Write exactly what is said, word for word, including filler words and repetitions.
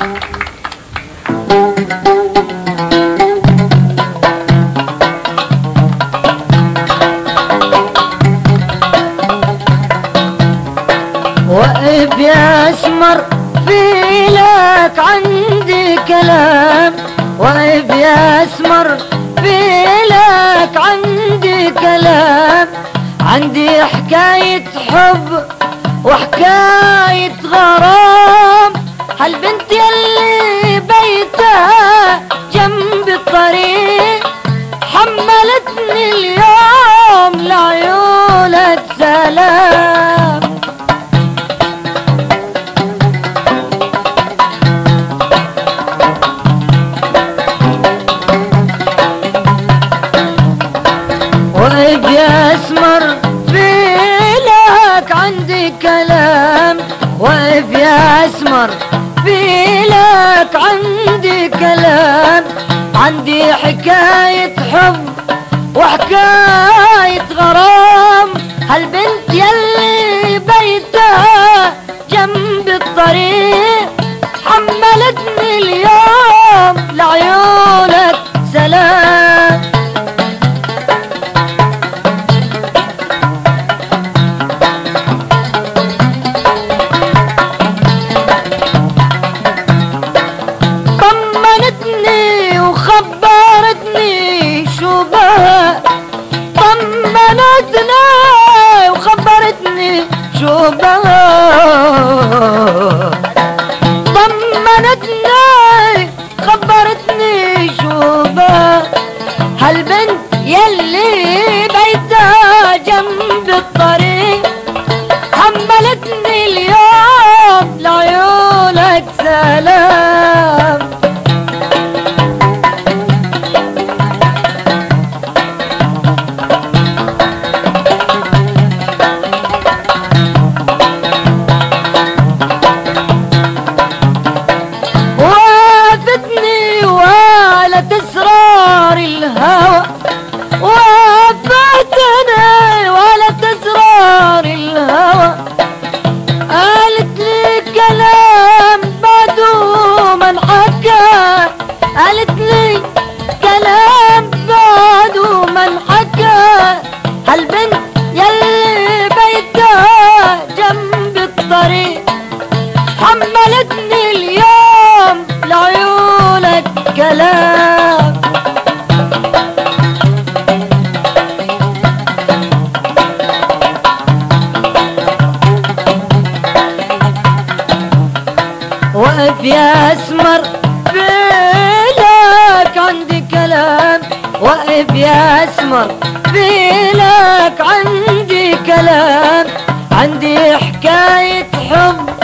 واقف يا اسمر في لك عندي كلام، واقف يا اسمر في لك عندي كلام، عندي حكاية حب وحكاية غرام، هالبنت يلي بيتها جنب الطريق حملتني اليوم لعيونك سلام. واقف يا اسمر في لك عندي كلام، واقف يا اسمر في لك عندي كلام، عندي حكاية حب وحكاية غرام، هالبنت يلي بيتها جنب الطريق حملتني اليوم لعيونك سلام. طمنتني وخبرتني شو بها، طمنتني وخبرتني شو بها، طمنتني خبرتني شو بها، هالبنت يلي بيتها جنب الطريق حملتني اليوم لعيونك سلام. وافتني ولا تسرار الهوى، وفتني ولا تسرار الهوى، قالت لي كلام بعده ما انحكى، قالت لي كلام بعده ما انحكى، هالبنت يلي بيتها جنب الطريق حملتني اليوم لعيونك كلام. واقف يا اسمر في لك عندي كلام، واقف يا اسمر في لك عندي كلام، عندي حكاية حب